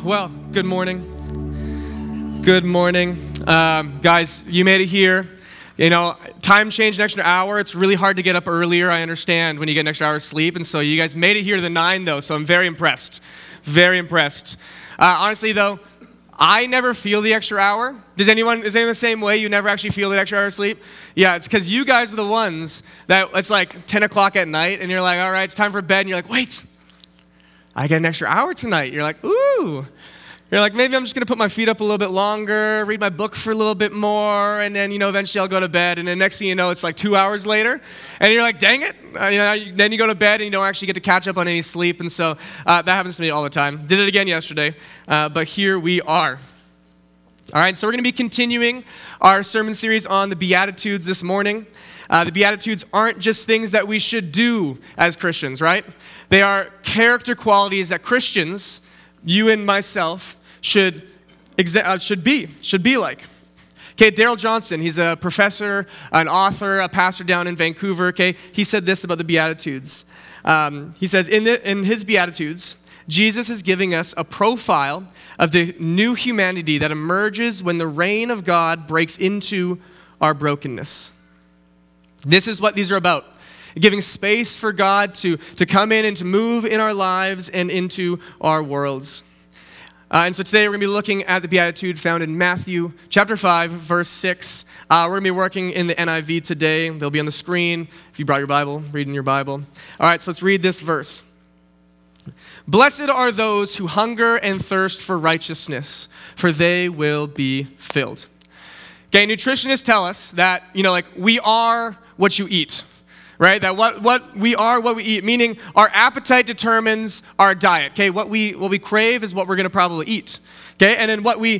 Well, good morning. Good morning. Guys, you made it here. You know, time changed an extra hour. It's really hard to get up earlier, I understand, when you get an extra hour of sleep. And so you guys made it here to the 9, though, so I'm very impressed. Very impressed. Honestly, though, I never feel the extra hour. Is anyone the same way? You never actually feel the extra hour of sleep? Yeah, it's because you guys are the ones that it's like 10 o'clock at night, and you're like, all right, it's time for bed. And you're like, wait, I get an extra hour tonight. You're like, ooh. You're like, maybe I'm just going to put my feet up a little bit longer, read my book for a little bit more, and then, eventually I'll go to bed. And then next thing you know, it's like 2 hours later. And you're like, dang it. Then you go to bed and you don't actually get to catch up on any sleep. And so that happens to me all the time. Did it again yesterday. But here we are. All right, so we're going to be continuing our sermon series on the Beatitudes this morning. The Beatitudes aren't just things that we should do as Christians, right? They are character qualities that Christians, you and myself, should be like. Okay, Darrell Johnson, he's a professor, an author, a pastor down in Vancouver, okay? He said this about the Beatitudes. He says, in his Beatitudes, Jesus is giving us a profile of the new humanity that emerges when the reign of God breaks into our brokenness. This is what these are about. Giving space for God to come in and to move in our lives and into our worlds. And so today we're going to be looking at the Beatitude found in Matthew chapter 5, verse 6. We're going to be working in the NIV today. They'll be on the screen. If you brought your Bible, read in your Bible. All right, so let's read this verse. Blessed are those who hunger and thirst for righteousness, for they will be filled. Okay, nutritionists tell us that, we are what you eat. Right? That what we are, what we eat, meaning our appetite determines our diet. Okay? What we crave is what we're going to probably eat. Okay? And then what we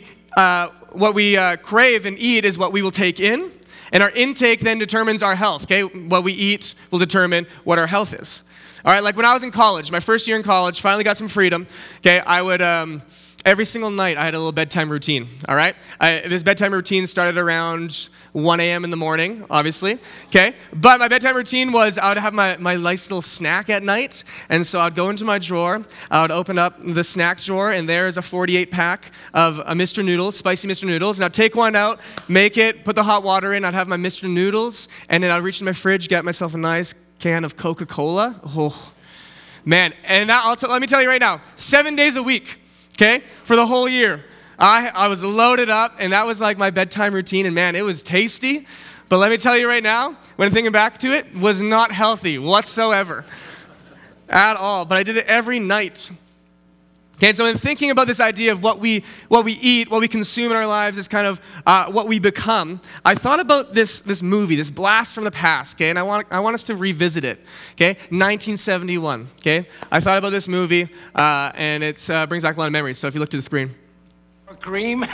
crave and eat is what we will take in, and our intake then determines our health. Okay? What we eat will determine what our health is. All right? Like when I was in college, my first year in college, finally got some freedom. Okay? I would every single night I had a little bedtime routine. All right? This bedtime routine started around 1 a.m. in the morning, obviously, okay? But my bedtime routine was I would have my nice little snack at night, and so I'd go into my drawer, I would open up the snack drawer, and there is a 48-pack of Mr. Noodles, spicy Mr. Noodles, and I'd take one out, make it, put the hot water in, I'd have my Mr. Noodles, and then I'd reach in my fridge, get myself a nice can of Coca-Cola. Oh, man, and let me tell you right now, 7 days a week, okay, for the whole year. I was loaded up, and that was like my bedtime routine, and man, it was tasty. But let me tell you right now, when thinking back to it, was not healthy whatsoever at all. But I did it every night. Okay, and so in thinking about this idea of what we eat, what we consume in our lives is kind of what we become, I thought about this movie, this blast from the past, okay, and I want us to revisit it, okay, 1971, okay. I thought about this movie, and it brings back a lot of memories, so if you look to the screen. Cream?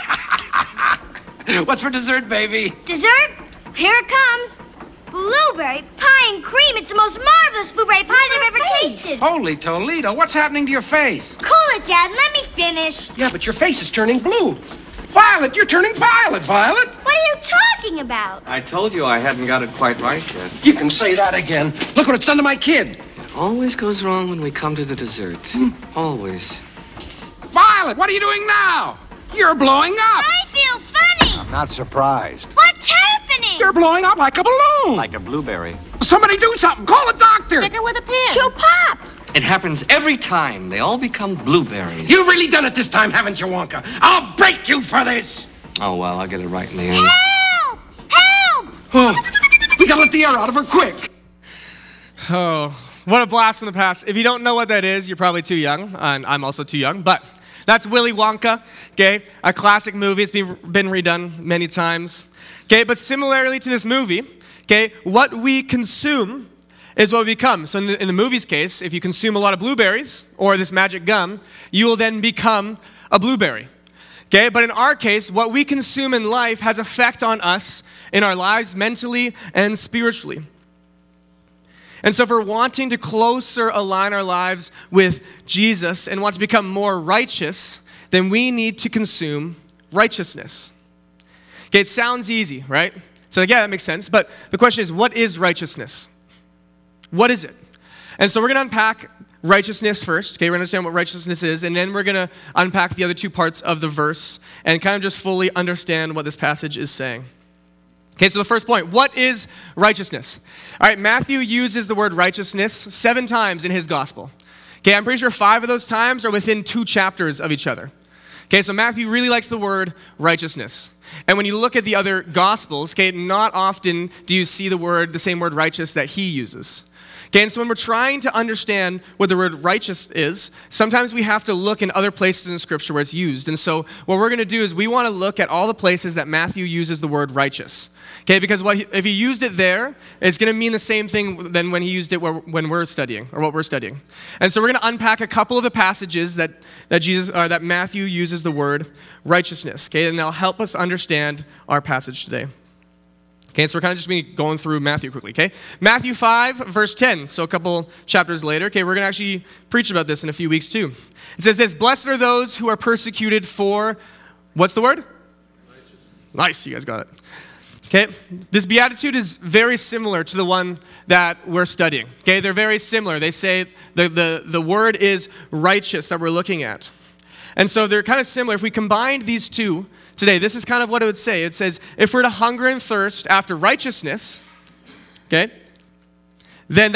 What's for dessert, baby? Dessert? Here it comes. Blueberry pie and cream. It's the most marvelous blueberry pie I've ever tasted. Holy Toledo, what's happening to your face? Cool it, Dad. Let me finish. Yeah, but your face is turning blue. Violet, you're turning violet, Violet. What are you talking about? I told you I hadn't got it quite right yet. You can say that again. Look what it's done to my kid. It always goes wrong when we come to the dessert. Always. Violet, what are you doing now? You're blowing up. I feel funny. I'm not surprised. What's happening? You're blowing up like a balloon. Like a blueberry. Somebody do something. Call a doctor. Stick her with a pin. She'll pop. It happens every time. They all become blueberries. You've really done it this time, haven't you, Wonka? I'll break you for this. Oh, well, I'll get it right in the end. Help! Help! Oh, we gotta let the air out of her quick. Oh, what a blast from the past. If you don't know what that is, you're probably too young, and I'm also too young, but that's Willy Wonka, okay? A classic movie. It's been redone many times, okay? But similarly to this movie, okay, what we consume is what we become. So in the movie's case, if you consume a lot of blueberries or this magic gum, you will then become a blueberry, okay? But in our case, what we consume in life has effect on us in our lives mentally and spiritually. And so if we're wanting to closer align our lives with Jesus and want to become more righteous, then we need to consume righteousness. Okay, it sounds easy, right? So yeah, that makes sense. But the question is, what is righteousness? What is it? And so we're going to unpack righteousness first. Okay, we're going to understand what righteousness is, and then we're going to unpack the other two parts of the verse and kind of just fully understand what this passage is saying. Okay, so the first point, what is righteousness? All right, Matthew uses the word righteousness 7 times in his gospel. Okay, I'm pretty sure 5 of those times are within 2 chapters of each other. Okay, so Matthew really likes the word righteousness. And when you look at the other gospels, okay, not often do you see the same word righteous that he uses. Okay, and so when we're trying to understand what the word righteous is, sometimes we have to look in other places in Scripture where it's used. And so what we're going to do is we want to look at all the places that Matthew uses the word righteous. Okay, because if he used it there, it's going to mean the same thing than when he used it when we're studying, or what we're studying. And so we're going to unpack a couple of the passages that Matthew uses the word righteousness. Okay, and they'll help us understand our passage today. Okay, so we're kind of just going through Matthew quickly, okay? Matthew 5, verse 10, so a couple chapters later. Okay, we're going to actually preach about this in a few weeks too. It says this, blessed are those who are persecuted for, what's the word? Righteous. Nice, you guys got it. Okay, this beatitude is very similar to the one that we're studying. Okay, they're very similar. They say the word is righteous that we're looking at. And so they're kind of similar. If we combined these two today, this is kind of what it would say. It says, if we're to hunger and thirst after righteousness, okay, then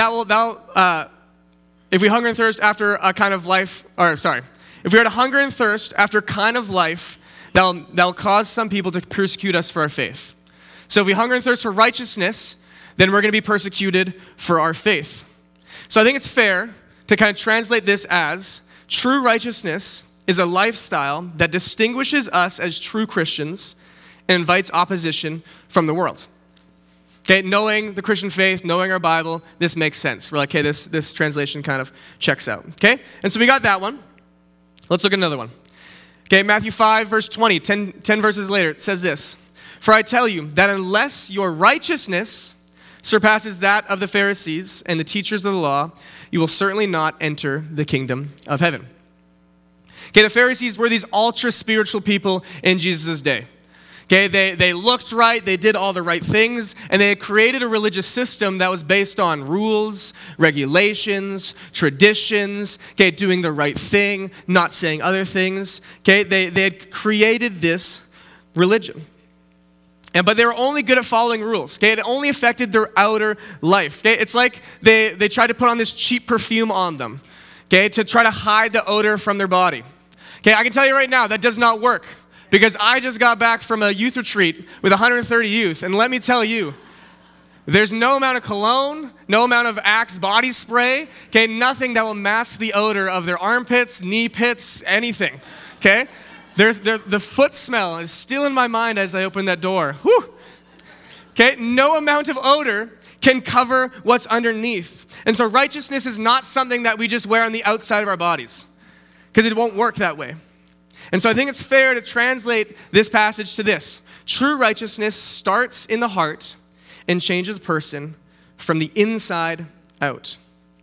if we hunger and thirst after a kind of life, if we are to hunger and thirst after a kind of life, that'll cause some people to persecute us for our faith. So if we hunger and thirst for righteousness, then we're going to be persecuted for our faith. So I think it's fair to kind of translate this as true righteousness is a lifestyle that distinguishes us as true Christians and invites opposition from the world. Okay, knowing the Christian faith, knowing our Bible, this makes sense. We're like, okay, this translation kind of checks out. Okay, and so we got that one. Let's look at another one. Okay, Matthew 5, verse 20, 10 verses later, it says this, for I tell you that unless your righteousness surpasses that of the Pharisees and the teachers of the law, you will certainly not enter the kingdom of heaven. Okay, the Pharisees were these ultra-spiritual people in Jesus' day. Okay, they looked right, they did all the right things, and they had created a religious system that was based on rules, regulations, traditions, okay, doing the right thing, not saying other things. Okay, they had created this religion. But they were only good at following rules. Okay, it only affected their outer life. Okay, it's like they tried to put on this cheap perfume on them, okay, to try to hide the odor from their body. Okay, I can tell you right now, that does not work. Because I just got back from a youth retreat with 130 youth, and let me tell you, there's no amount of cologne, no amount of Axe body spray, okay, nothing that will mask the odor of their armpits, knee pits, anything, okay? The foot smell is still in my mind as I open that door. Whew. Okay, no amount of odor can cover what's underneath. And so righteousness is not something that we just wear on the outside of our bodies, because it won't work that way. And so I think it's fair to translate this passage to this. True righteousness starts in the heart and changes a person from the inside out.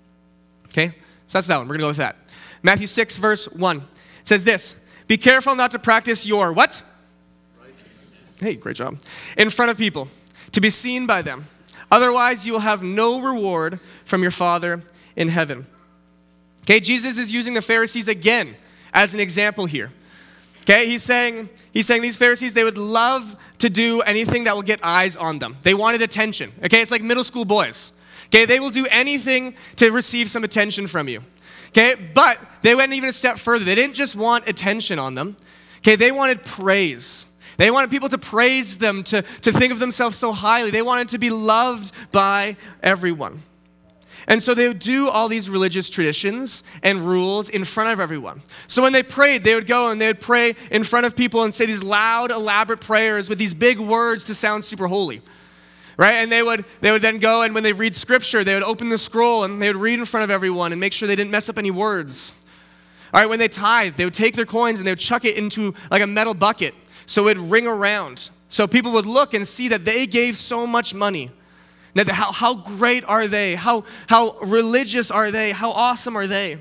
Okay? So that's that one. We're going to go with that. Matthew 6, verse 1. It says this, be careful not to practice your what? Righteousness. Hey, great job. In front of people, to be seen by them. Otherwise, you will have no reward from your Father in heaven. Okay, Jesus is using the Pharisees again as an example here. Okay, he's saying these Pharisees, they would love to do anything that will get eyes on them. They wanted attention. Okay, it's like middle school boys. Okay, they will do anything to receive some attention from you. Okay, but they went even a step further. They didn't just want attention on them. Okay, they wanted praise. They wanted people to praise them, to think of themselves so highly. They wanted to be loved by everyone. And so they would do all these religious traditions and rules in front of everyone. So when they prayed, they would go and they would pray in front of people and say these loud, elaborate prayers with these big words to sound super holy. Right? And they would then go, and when they read scripture, they would open the scroll and they would read in front of everyone and make sure they didn't mess up any words. All right, when they tithe, they would take their coins and they would chuck it into like a metal bucket so it would ring around. So people would look and see that they gave so much money. Now, how great are they? How religious are they? How awesome are they?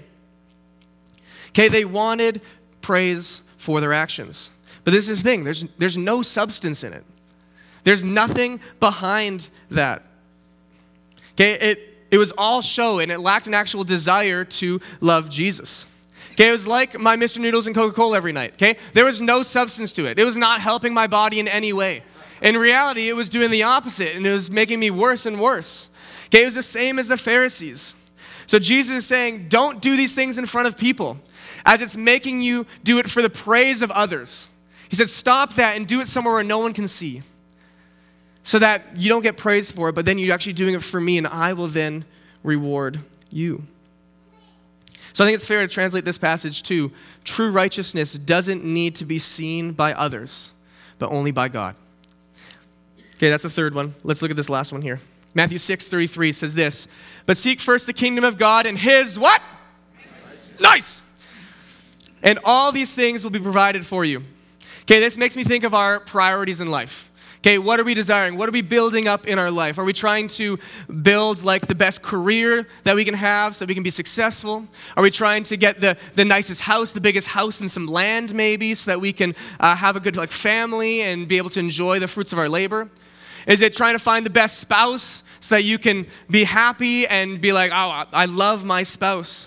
Okay, they wanted praise for their actions. But this is the thing, there's no substance in it. There's nothing behind that. Okay, it was all show, and it lacked an actual desire to love Jesus. Okay, it was like my Mr. Noodles and Coca-Cola every night, okay? There was no substance to it. It was not helping my body in any way. In reality, it was doing the opposite, and it was making me worse and worse. Okay, it was the same as the Pharisees. So Jesus is saying, don't do these things in front of people, as it's making you do it for the praise of others. He said, stop that and do it somewhere where no one can see, so that you don't get praised for it, but then you're actually doing it for me, and I will then reward you. So I think it's fair to translate this passage too. True righteousness doesn't need to be seen by others, but only by God. Okay, that's the third one. Let's look at this last one here. Matthew 6:33 says this, but seek first the kingdom of God and his what? Nice. And all these things will be provided for you. Okay, this makes me think of our priorities in life. Okay, what are we desiring? What are we building up in our life? Are we trying to build like the best career that we can have so that we can be successful? Are we trying to get the nicest house, the biggest house and some land maybe so that we can have a good like family and be able to enjoy the fruits of our labor? Is it trying to find the best spouse so that you can be happy and be like, oh, I love my spouse?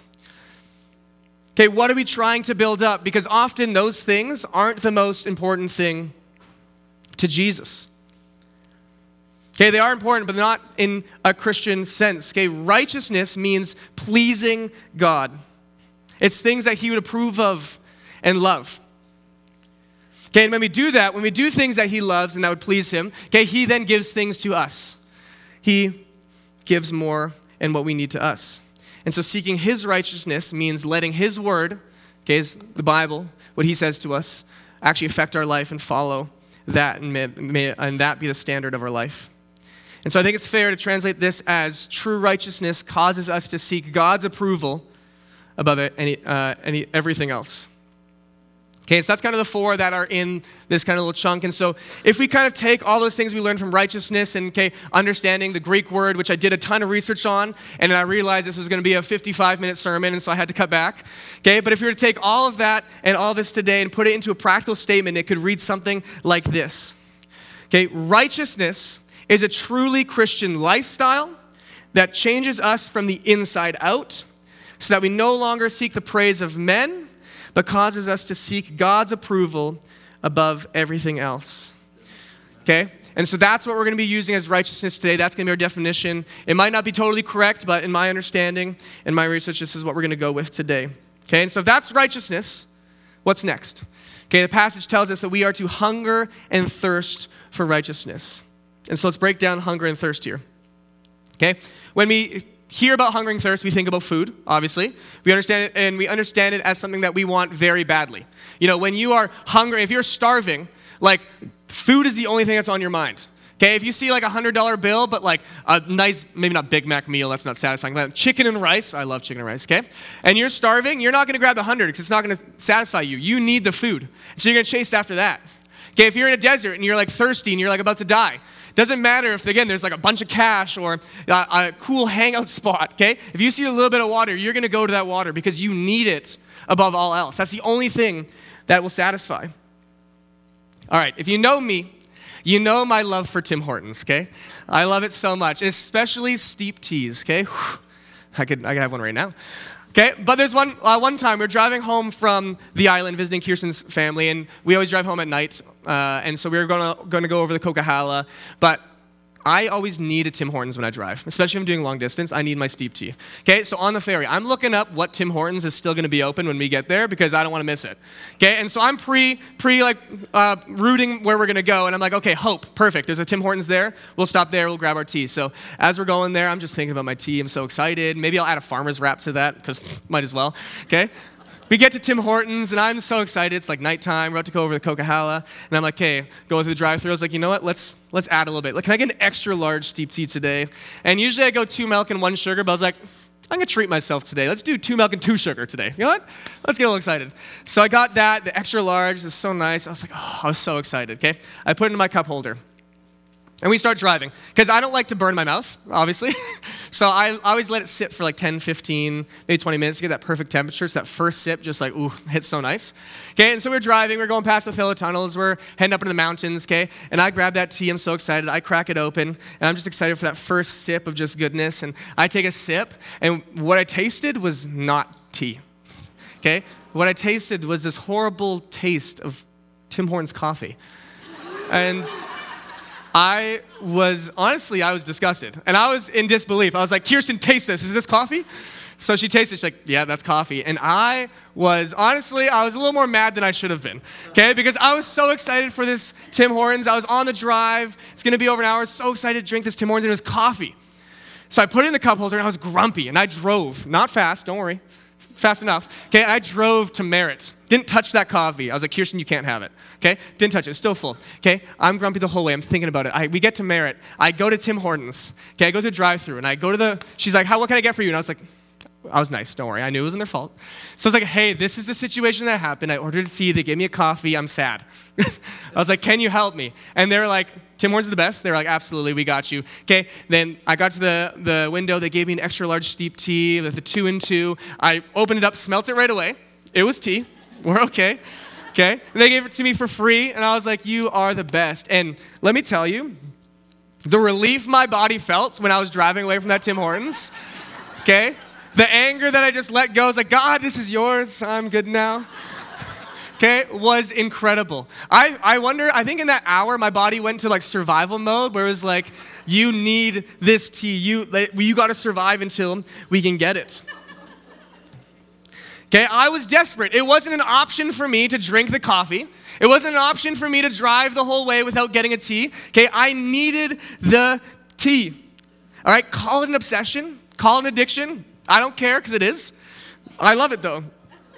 Okay, what are we trying to build up? Because often those things aren't the most important thing to Jesus. Okay, they are important, but not in a Christian sense. Okay, righteousness means pleasing God. It's things that he would approve of and love. Okay, and when we do that, when we do things that he loves and that would please him, okay, he then gives things to us. He gives more and what we need to us. And so seeking his righteousness means letting his word, okay, the Bible, what he says to us, actually affect our life and follow that, and that be the standard of our life. And so I think it's fair to translate this as true righteousness causes us to seek God's approval above everything else. Okay, so that's kind of the four that are in this kind of little chunk. And so if we kind of take all those things we learned from righteousness and, okay, understanding the Greek word, which I did a ton of research on, and I realized this was going to be a 55-minute sermon, and so I had to cut back. Okay, but if you were to take all of that and all this today and put it into a practical statement, it could read something like this. Okay, righteousness is a truly Christian lifestyle that changes us from the inside out so that we no longer seek the praise of men, but causes us to seek God's approval above everything else. Okay? And so that's what we're going to be using as righteousness today. That's going to be our definition. It might not be totally correct, but in my understanding and my research, this is what we're going to go with today. Okay? And so if that's righteousness, what's next? Okay, the passage tells us that we are to hunger and thirst for righteousness. And so let's break down hunger and thirst here. Okay? When we hear about hunger and thirst, we think about food, obviously. We understand it, and we understand it as something that we want very badly. You know, when you are hungry, if you're starving, like, food is the only thing that's on your mind. Okay, if you see like a $100 bill, but like a nice, maybe not Big Mac meal, that's not satisfying, but chicken and rice, I love chicken and rice, okay? And you're starving, you're not gonna grab the 100 because it's not gonna satisfy you. You need the food. So you're gonna chase after that. Okay, if you're in a desert and you're like thirsty and you're like about to die, doesn't matter if, again, there's like a bunch of cash or a cool hangout spot, okay? If you see a little bit of water, you're going to go to that water because you need it above all else. That's the only thing that will satisfy. All right, if you know me, you know my love for Tim Hortons, okay? I love it so much, and especially steep teas, okay? I could have one right now. Okay, but there's one time we were driving home from the island visiting Kirsten's family, and we always drive home at night, and so we were going to go over the Coquihalla, but I always need a Tim Hortons when I drive, especially if I'm doing long distance. I need my steep tea. Okay, so on the ferry, I'm looking up what Tim Hortons is still going to be open when we get there because I don't want to miss it. Okay, and so I'm rooting where we're going to go, and I'm like, okay, Hope, perfect. There's a Tim Hortons there. We'll stop there. We'll grab our tea. So as we're going there, I'm just thinking about my tea. I'm so excited. Maybe I'll add a farmer's wrap to that because might as well. Okay. We get to Tim Hortons, and I'm so excited. It's like nighttime. We're about to go over the Coquihalla. And I'm like, hey, going through the drive-thru. I was like, you know what? Let's add a little bit. Like, can I get an extra large steep tea today? And usually I go 2 milk and 1 sugar, but I was like, I'm going to treat myself today. Let's do 2 milk and 2 sugar today. You know what? Let's get a little excited. So I got that, the extra large. It's so nice. I was like, oh, I was so excited, okay? I put it in my cup holder. And we start driving, because I don't like to burn my mouth, obviously. So So I always let it sit for like 10, 15, maybe 20 minutes to get that perfect temperature. So that first sip just like, ooh, hits so nice. Okay, and so we're driving. We're going past the Philo tunnels. We're heading up into the mountains, okay? And I grab that tea. I'm so excited. I crack it open, and I'm just excited for that first sip of just goodness. And I take a sip, and what I tasted was not tea, okay? What I tasted was this horrible taste of Tim Hortons coffee. And I was disgusted. And I was in disbelief. I was like, Kirsten, taste this. Is this coffee? So she tasted it. She's like, yeah, that's coffee. And I was a little more mad than I should have been. Okay? Because I was so excited for this Tim Hortons. I was on the drive. It's going to be over an hour. So excited to drink this Tim Hortons. And it was coffee. So I put it in the cup holder and I was grumpy. And I drove. Not fast. Don't worry. Fast enough. Okay, I drove to Merritt. Didn't touch that coffee. I was like, Kirsten, you can't have it. Okay, didn't touch it. It's still full. Okay, I'm grumpy the whole way. I'm thinking about it. We get to Merritt. I go to Tim Hortons. Okay, I go to the drive-thru and I go to she's like, what can I get for you? And I was like, I was nice. Don't worry. I knew it wasn't their fault. So I was like, hey, this is the situation that happened. I ordered a tea. They gave me a coffee. I'm sad. I was like, can you help me? And they were like, Tim Hortons is the best. They were like, absolutely, we got you. Okay, then I got to the window. They gave me an extra large steep tea with a 2-in-2. I opened it up, smelt it right away. It was tea. We're okay. Okay, and they gave it to me for free, and I was like, you are the best. And let me tell you, the relief my body felt when I was driving away from that Tim Hortons, okay? The anger that I just let go, I was like, God, this is yours. I'm good now. Okay, was incredible. I think in that hour, my body went to like survival mode where it was like, you need this tea. You got to survive until we can get it. Okay, I was desperate. It wasn't an option for me to drink the coffee. It wasn't an option for me to drive the whole way without getting a tea. Okay, I needed the tea. All right, call it an obsession. Call it an addiction. I don't care because it is. I love it though.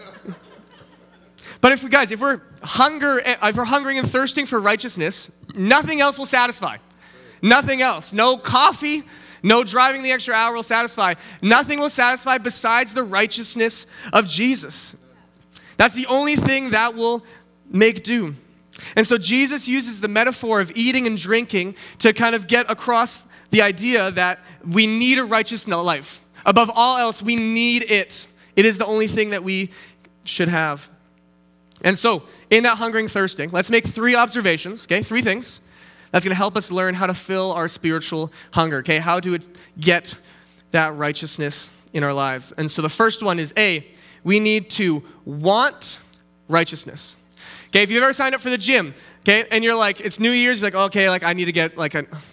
But if we're hungering and thirsting for righteousness, nothing else will satisfy. Nothing else. No coffee, no driving the extra hour will satisfy. Nothing will satisfy besides the righteousness of Jesus. That's the only thing that will make do. And so Jesus uses the metaphor of eating and drinking to kind of get across the idea that we need a righteous life. Above all else, we need it. It is the only thing that we should have. And so, in that hungering, thirsting, let's make 3 observations, okay? 3 things that's going to help us learn how to fill our spiritual hunger, okay? How to get that righteousness in our lives. And so the first one is we need to want righteousness. Okay, if you've ever signed up for the gym, okay, and you're like, it's New Year's, you're like, okay, like I need to get a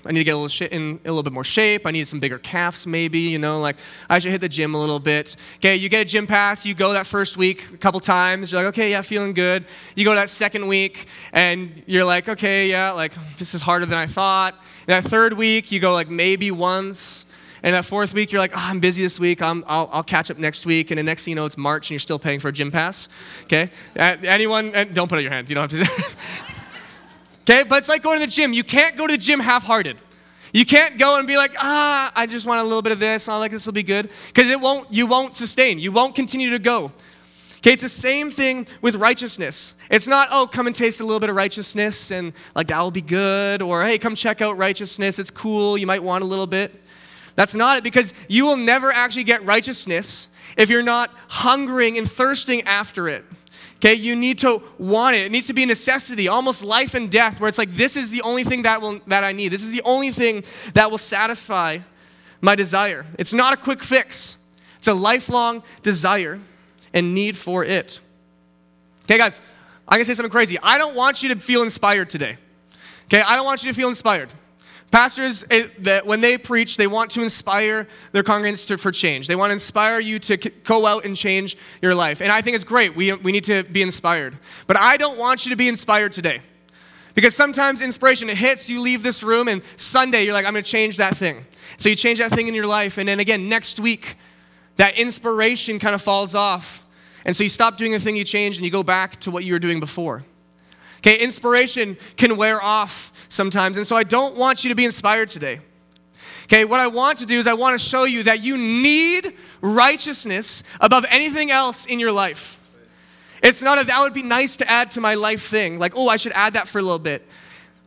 little bit more shape. I need some bigger calves, maybe, I should hit the gym a little bit. Okay, you get a gym pass, you go that first week a couple times, you're like, okay, yeah, feeling good. You go that second week, and you're like, okay, yeah, like this is harder than I thought. And that third week, you go like maybe once. And that fourth week, you're like, I'm busy this week. I'll catch up next week. And the next thing you know, it's March, and you're still paying for a gym pass. Okay? Anyone? And don't put out your hands. You don't have to. Okay? But it's like going to the gym. You can't go to the gym half-hearted. You can't go and be like, I just want a little bit of this. I like this will be good. Because you won't sustain. You won't continue to go. Okay, it's the same thing with righteousness. It's not, come and taste a little bit of righteousness and like that will be good. Or, hey, come check out righteousness. It's cool. You might want a little bit. That's not it, because you will never actually get righteousness if you're not hungering and thirsting after it. Okay, you need to want it. It needs to be a necessity, almost life and death, where it's like, this is the only thing that I need. This is the only thing that will satisfy my desire. It's not a quick fix. It's a lifelong desire and need for it. Okay, guys, I'm going to say something crazy. I don't want you to feel inspired today. Okay, I don't want you to feel inspired. Pastors, when they preach, they want to inspire their congregants for change. They want to inspire you to go out and change your life. And I think it's great. We need to be inspired. But I don't want you to be inspired today. Because sometimes inspiration, it hits, you leave this room, and Sunday, you're like, I'm going to change that thing. So you change that thing in your life, and then again, next week, that inspiration kind of falls off. And so you stop doing the thing you changed, and you go back to what you were doing before. Okay, inspiration can wear off sometimes, and so I don't want you to be inspired today. Okay, what I want to do is I want to show you that you need righteousness above anything else in your life. It's not that would be nice to add to my life thing, like, I should add that for a little bit.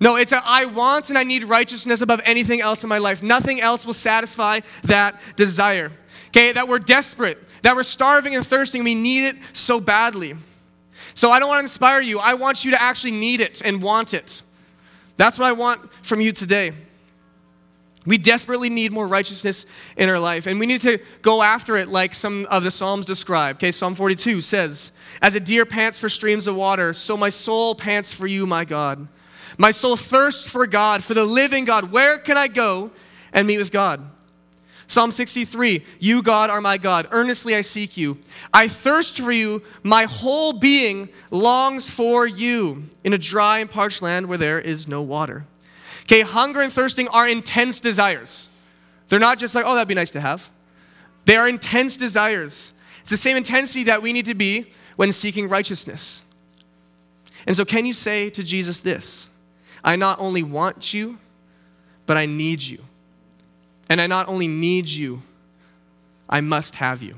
No, it's I want and I need righteousness above anything else in my life. Nothing else will satisfy that desire. Okay, that we're desperate, that we're starving and thirsting. We need it so badly. So I don't want to inspire you. I want you to actually need it and want it. That's what I want from you today. We desperately need more righteousness in our life, and we need to go after it like some of the Psalms describe. Okay, Psalm 42 says, "As a deer pants for streams of water, so my soul pants for you, my God. My soul thirsts for God, for the living God. Where can I go and meet with God?" Psalm 63, "You, God, are my God. Earnestly I seek you. I thirst for you. My whole being longs for you in a dry and parched land where there is no water." Okay, hunger and thirsting are intense desires. They're not just like, oh, that'd be nice to have. They are intense desires. It's the same intensity that we need to be when seeking righteousness. And so can you say to Jesus this? I not only want you, but I need you. And I not only need you, I must have you.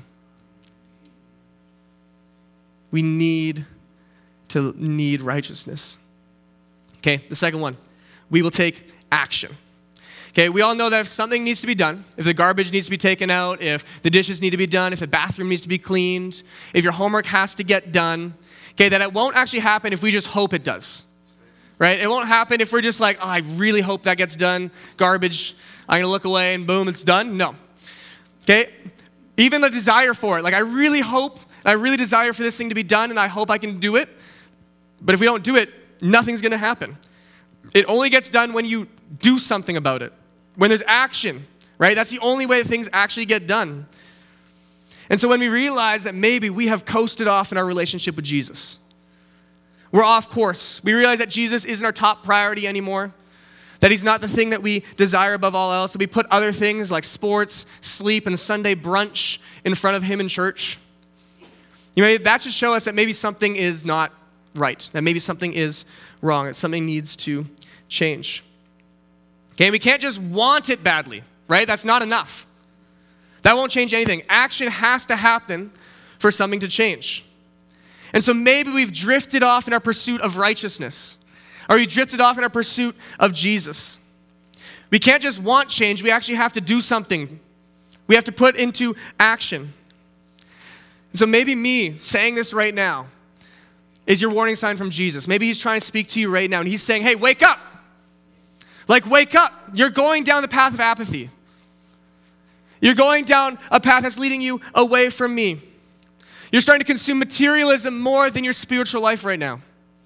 We need to need righteousness. Okay, the second one. We will take action. Okay, we all know that if something needs to be done, if the garbage needs to be taken out, if the dishes need to be done, if the bathroom needs to be cleaned, if your homework has to get done, okay, that it won't actually happen if we just hope it does, right? It won't happen if we're just like, oh, I really hope that gets done. Garbage, I'm gonna look away and boom, it's done. No, okay? Even the desire for it, like I really hope, I really desire for this thing to be done and I hope I can do it, but if we don't do it, nothing's gonna happen. It only gets done when you do something about it, when there's action, right? That's the only way that things actually get done. And so when we realize that maybe we have coasted off in our relationship with Jesus, we're off course. We realize that Jesus isn't our top priority anymore, that he's not the thing that we desire above all else, that we put other things like sports, sleep, and Sunday brunch in front of him in church. You know, that should show us that maybe something is not right, that maybe something is wrong, that something needs to change. Okay, we can't just want it badly, right? That's not enough. That won't change anything. Action has to happen for something to change. And so maybe we've drifted off in our pursuit of righteousness, or we drifted off in our pursuit of Jesus. We can't just want change, we actually have to do something. We have to put into action. And so maybe me saying this right now is your warning sign from Jesus. Maybe he's trying to speak to you right now and he's saying, hey, wake up. Like, wake up. You're going down the path of apathy. You're going down a path that's leading you away from me. You're starting to consume materialism more than your spiritual life right now.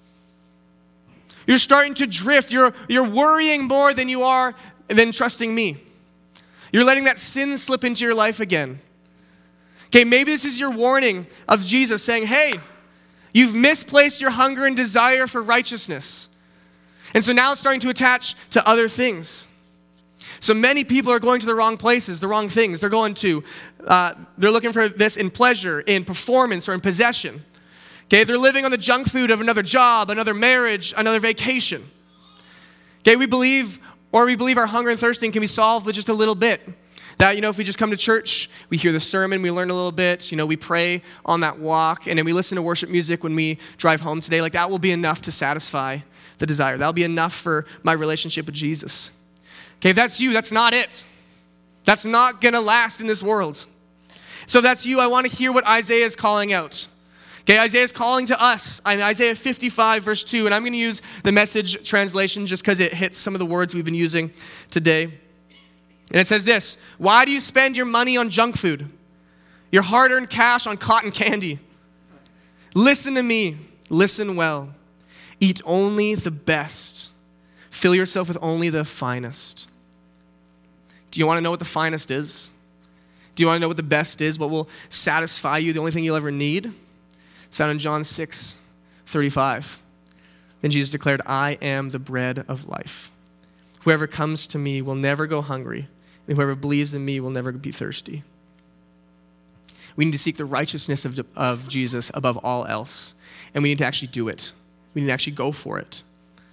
You're starting to drift. You're worrying more than you are than trusting me. You're letting that sin slip into your life again. Okay, maybe this is your warning of Jesus saying, hey, you've misplaced your hunger and desire for righteousness. And so now it's starting to attach to other things. So many people are going to the wrong places, the wrong things. They're looking for this in pleasure, in performance, or in possession. Okay, they're living on the junk food of another job, another marriage, another vacation. Okay, we believe our hunger and thirsting can be solved with just a little bit. That, if we just come to church, we hear the sermon, we learn a little bit, we pray on that walk, and then we listen to worship music when we drive home today. Like, that will be enough to satisfy the desire. That'll be enough for my relationship with Jesus. Okay, if that's you, that's not it. That's not gonna last in this world. So if that's you, I want to hear what Isaiah is calling out. Okay, Isaiah is calling to us in Isaiah 55, verse 2, and I'm gonna use the Message translation just because it hits some of the words we've been using today. And it says this: why do you spend your money on junk food, your hard-earned cash on cotton candy? Listen to me, listen well. Eat only the best. Fill yourself with only the finest. Do you want to know what the finest is? Do you want to know what the best is? What will satisfy you? The only thing you'll ever need? It's found in John 6:35. Then Jesus declared, I am the bread of life. Whoever comes to me will never go hungry, and whoever believes in me will never be thirsty. We need to seek the righteousness of Jesus above all else, and we need to actually do it. We need to actually go for it.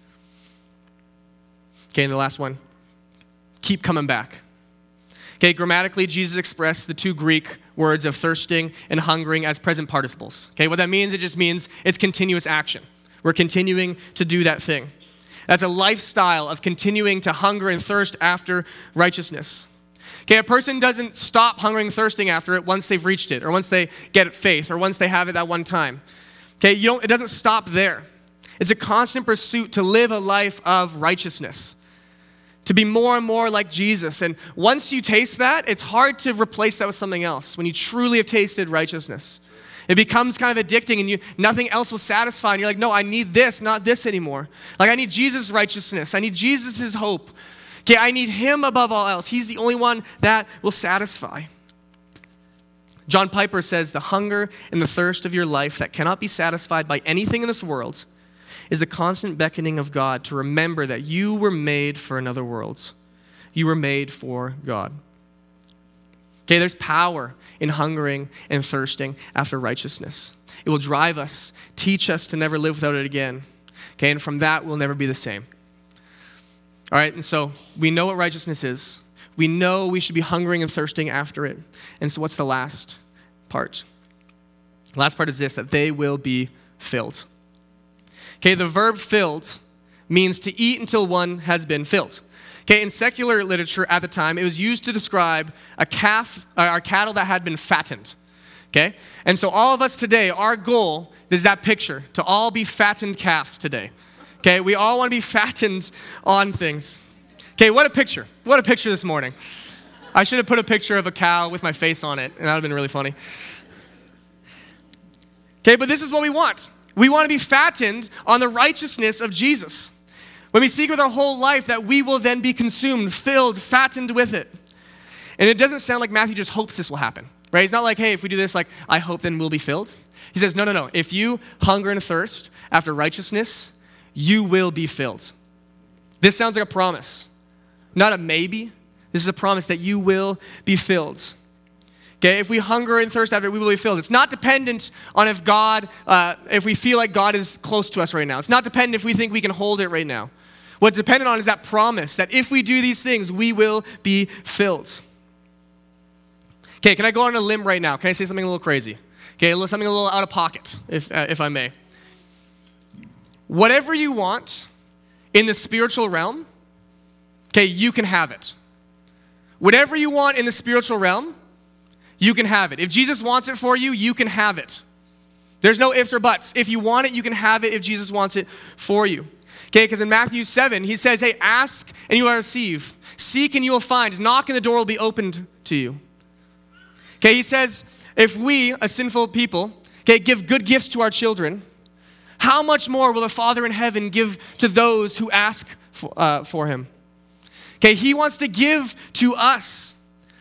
Okay, and the last one, keep coming back. Okay, grammatically, Jesus expressed the two Greek words of thirsting and hungering as present participles. Okay, what that means, it just means it's continuous action. We're continuing to do that thing. That's a lifestyle of continuing to hunger and thirst after righteousness. Okay, a person doesn't stop hungering and thirsting after it once they've reached it, or once they get faith, or once they have it that one time. Okay, it doesn't stop there. It's a constant pursuit to live a life of righteousness, to be more and more like Jesus. And once you taste that, it's hard to replace that with something else. When you truly have tasted righteousness, it becomes kind of addicting, and nothing else will satisfy. And you're like, no, I need this, not this anymore. Like, I need Jesus' righteousness. I need Jesus' hope. Okay, I need him above all else. He's the only one that will satisfy. John Piper says, the hunger and the thirst of your life that cannot be satisfied by anything in this world is the constant beckoning of God to remember that you were made for another world. You were made for God. Okay, there's power in hungering and thirsting after righteousness. It will drive us, teach us to never live without it again. Okay, and from that, we'll never be the same. All right, and so we know what righteousness is. We know we should be hungering and thirsting after it. And so what's the last part? The last part is this, that they will be filled. Okay, the verb filled means to eat until one has been filled. Okay, in secular literature at the time, it was used to describe a cattle that had been fattened. Okay, and so all of us today, our goal is that picture, to all be fattened calves today. Okay, we all want to be fattened on things. Okay, what a picture. What a picture this morning. I should have put a picture of a cow with my face on it, and that would have been really funny. Okay, but this is what we want. We want to be fattened on the righteousness of Jesus. When we seek with our whole life that we will then be consumed, filled, fattened with it. And it doesn't sound like Matthew just hopes this will happen, right? He's not like, hey, if we do this, like, I hope then we'll be filled. He says, no. If you hunger and thirst after righteousness, you will be filled. This sounds like a promise, not a maybe. This is a promise that you will be filled. Okay, if we hunger and thirst after it, we will be filled. It's not dependent on if we feel like God is close to us right now. It's not dependent if we think we can hold it right now. What's dependent on is that promise that if we do these things, we will be filled. Okay, can I go on a limb right now? Can I say something a little crazy? Okay, something a little out of pocket, if I may. Whatever you want in the spiritual realm, okay, you can have it. Whatever you want in the spiritual realm, you can have it. If Jesus wants it for you, you can have it. There's no ifs or buts. If you want it, you can have it if Jesus wants it for you. Okay, because in Matthew 7, he says, hey, ask and you will receive. Seek and you will find. Knock and the door will be opened to you. Okay, he says, if we, a sinful people, okay, give good gifts to our children, how much more will the Father in heaven give to those who ask for him? Okay, he wants to give to us.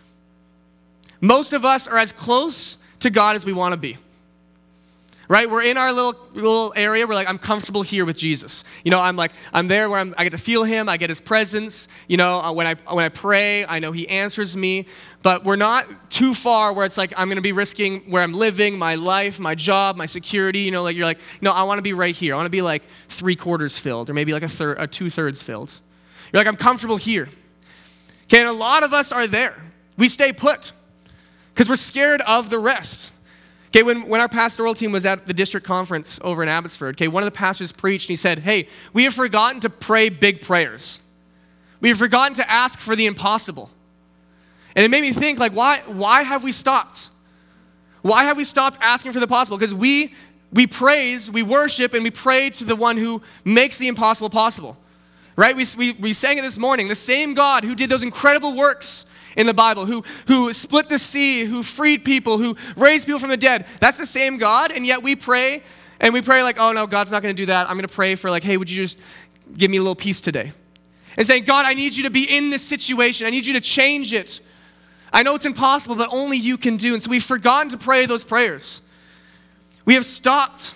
Most of us are as close to God as we want to be. Right? We're in our little area. We're like, I'm comfortable here with Jesus. You know, I'm there where I get to feel him. I get his presence. You know, when I pray, I know he answers me. But we're not too far where it's like I'm going to be risking where I'm living, my life, my job, my security. You know, like you're like, no, I want to be right here. I want to be like 3/4 filled, or maybe like a 2/3 filled. You're like, I'm comfortable here. Okay, and a lot of us are there. We stay put because we're scared of the rest. Okay, when our pastoral team was at the district conference over in Abbotsford, okay, one of the pastors preached and he said, hey, we have forgotten to pray big prayers. We have forgotten to ask for the impossible. And it made me think, like, why have we stopped? Why have we stopped asking for the possible? Because we praise, we worship, and we pray to the one who makes the impossible possible. Right? We sang it this morning. The same God who did those incredible works in the Bible, who split the sea, who freed people, who raised people from the dead. That's the same God, and yet we pray like, oh no, God's not going to do that. I'm going to pray for like, hey, would you just give me a little peace today? And saying, God, I need you to be in this situation. I need you to change it. I know it's impossible, but only you can do. And so we've forgotten to pray those prayers. We have stopped.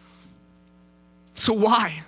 So why?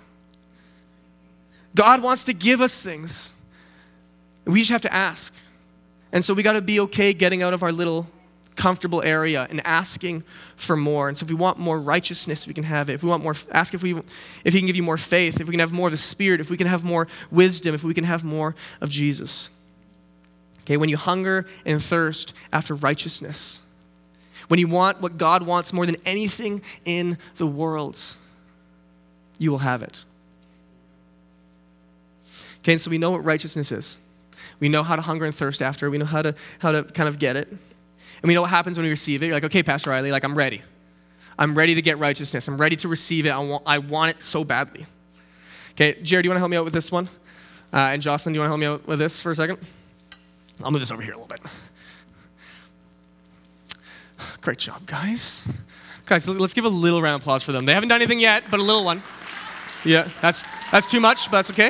God wants to give us things. We just have to ask. And so we got to be okay getting out of our little comfortable area and asking for more. And so if we want more righteousness, we can have it. If we want more, ask if he can give you more faith, if we can have more of the Spirit, if we can have more wisdom, if we can have more of Jesus. Okay, when you hunger and thirst after righteousness, when you want what God wants more than anything in the world, you will have it. Okay, and so we know what righteousness is. We know how to hunger and thirst after it. We know how to kind of get it. And we know what happens when we receive it. You're like, okay, Pastor Riley, like I'm ready. I'm ready to get righteousness. I'm ready to receive it. I want it so badly. Okay, Jared, do you want to help me out with this one? And Jocelyn, do you want to help me out with this for a second? I'll move this over here a little bit. Great job, guys. Guys, let's give a little round of applause for them. They haven't done anything yet, but a little one. Yeah, that's too much, but that's okay.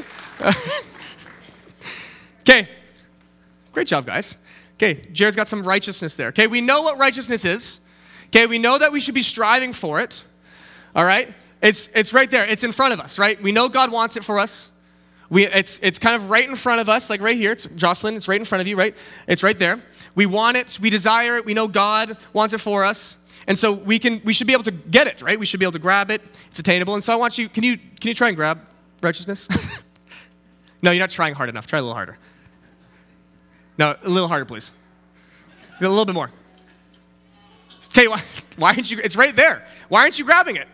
Okay, great job, guys. Okay, Jared's got some righteousness there. Okay, we know what righteousness is. Okay, we know that we should be striving for it. All right, it's right there. It's in front of us, right? We know God wants it for us. It's kind of right in front of us, like right here. It's Jocelyn, it's right in front of you, right? It's right there. We want it, we desire it, we know God wants it for us. And so we should be able to get it, right? We should be able to grab it. It's attainable. And so I want you, can you try and grab righteousness? No, you're not trying hard enough. Try a little harder. No, a little harder, please. A little bit more. Okay, why aren't you, it's right there. Why aren't you grabbing it?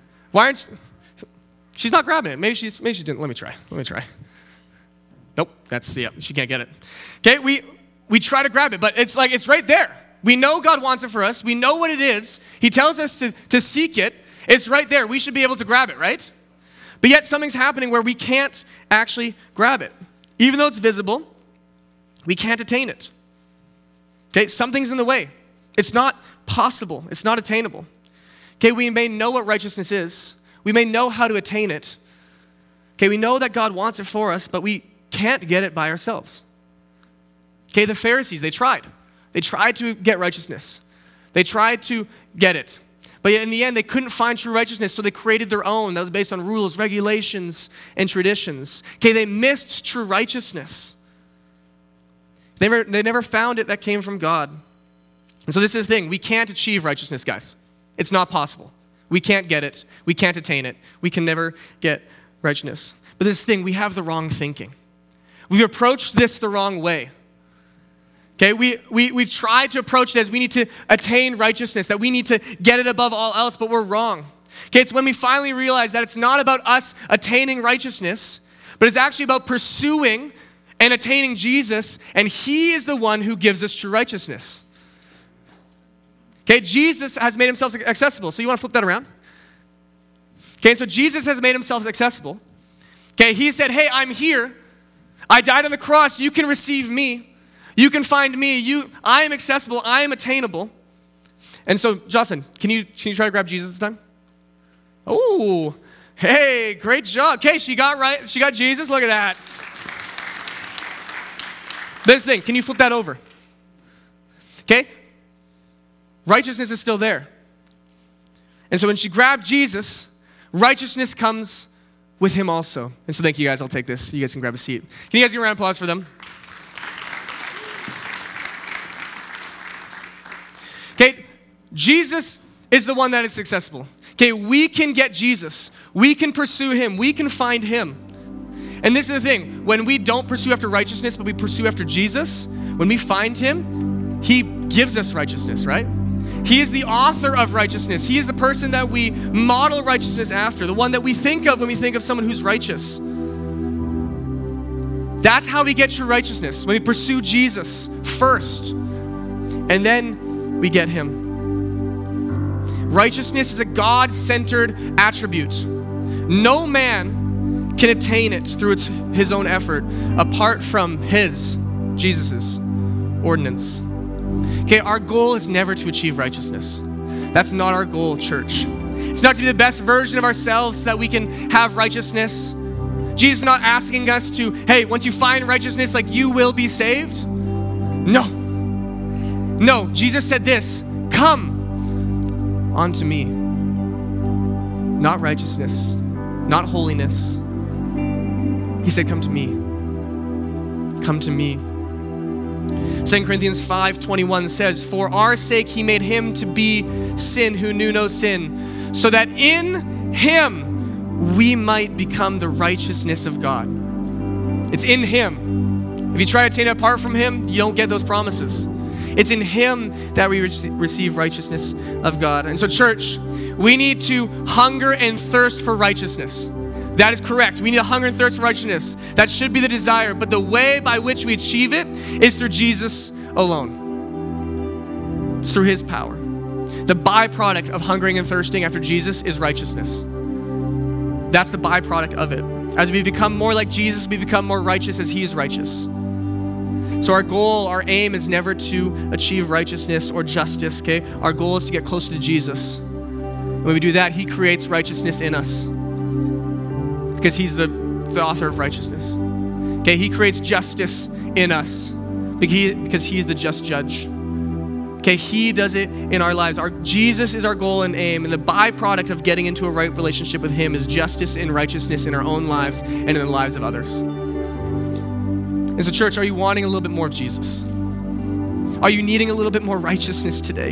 She's not grabbing it. Maybe she didn't. Let me try. Nope, she can't get it. Okay, we try to grab it, but it's right there. We know God wants it for us. We know what it is. He tells us to seek it. It's right there. We should be able to grab it, right? But yet something's happening where we can't actually grab it. Even though it's visible, we can't attain it. Okay, something's in the way. It's not possible. It's not attainable. Okay, we may know what righteousness is. We may know how to attain it. Okay, we know that God wants it for us, but we can't get it by ourselves. Okay, the Pharisees, they tried. They tried to get righteousness. They tried to get it. But in the end, they couldn't find true righteousness, so they created their own that was based on rules, regulations, and traditions. Okay, they missed true righteousness. They never found it that came from God. And so this is the thing. We can't achieve righteousness, guys. It's not possible. We can't get it. We can't attain it. We can never get righteousness. But this thing, we have the wrong thinking. We've approached this the wrong way. Okay, we've tried to approach it as we need to attain righteousness, that we need to get it above all else, but we're wrong. Okay, it's when we finally realize that it's not about us attaining righteousness, but it's actually about pursuing and attaining Jesus, and He is the one who gives us true righteousness. Okay, Jesus has made Himself accessible. So you want to flip that around? Okay, so Jesus has made Himself accessible. Okay, He said, hey, I'm here. I died on the cross. You can receive me. You can find me. I am accessible. I am attainable. And so, Jocelyn, can you try to grab Jesus this time? Oh, hey, great job. Okay, she got Jesus. Look at that. This thing, can you flip that over? Okay? Righteousness is still there. And so when she grabbed Jesus, righteousness comes with Him also. And so thank you guys. I'll take this. You guys can grab a seat. Can you guys give a round of applause for them? Okay, Jesus is the one that is accessible. Okay, we can get Jesus. We can pursue Him. We can find Him. And this is the thing. When we don't pursue after righteousness, but we pursue after Jesus, when we find Him, He gives us righteousness, right? He is the author of righteousness. He is the person that we model righteousness after, the one that we think of when we think of someone who's righteous. That's how we get true righteousness, when we pursue Jesus first, and then we get Him. Righteousness is a God-centered attribute. No man can attain it through his own effort apart from Jesus' ordinance. Okay, our goal is never to achieve righteousness. That's not our goal, church. It's not to be the best version of ourselves so that we can have righteousness. Jesus is not asking us to, hey, once you find righteousness, like you will be saved. No, Jesus said this, come unto me. Not righteousness, not holiness. He said, come to me. Come to me. 2 Corinthians 5:21 says, for our sake He made Him to be sin who knew no sin, so that in Him we might become the righteousness of God. It's in Him. If you try to attain it apart from Him, you don't get those promises. It's in Him that we receive righteousness of God. And so church, we need to hunger and thirst for righteousness. That is correct. We need a hunger and thirst for righteousness. That should be the desire. But the way by which we achieve it is through Jesus alone. It's through his power. The byproduct of hungering and thirsting after Jesus is righteousness. That's the byproduct of it. As we become more like Jesus, we become more righteous as he is righteous. So our goal, our aim is never to achieve righteousness or justice, okay? Our goal is to get closer to Jesus. When we do that, he creates righteousness in us because he's the author of righteousness. Okay, he creates justice in us because he's the just judge. Okay, he does it in our lives. Jesus is our goal and aim, and the byproduct of getting into a right relationship with him is justice and righteousness in our own lives and in the lives of others. And so, church, are you wanting a little bit more of Jesus? Are you needing a little bit more righteousness today?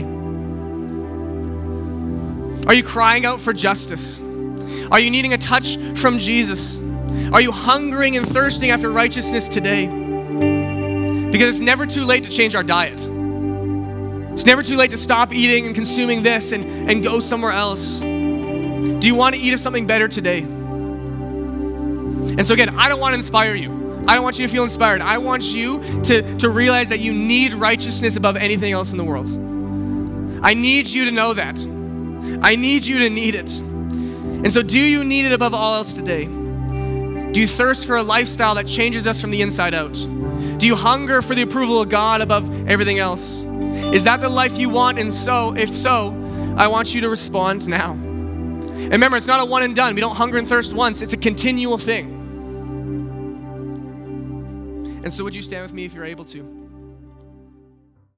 Are you crying out for justice? Are you needing a touch from Jesus? Are you hungering and thirsting after righteousness today? Because it's never too late to change our diet. It's never too late to stop eating and consuming this and go somewhere else. Do you want to eat of something better today? And so again, I don't want to inspire you. I don't want you to feel inspired. I want you to realize that you need righteousness above anything else in the world. I need you to know that. I need you to need it. And so do you need it above all else today? Do you thirst for a lifestyle that changes us from the inside out? Do you hunger for the approval of God above everything else? Is that the life you want? And so, if so, I want you to respond now. And remember, it's not a one and done. We don't hunger and thirst once. It's a continual thing. And so would you stand with me if you're able to?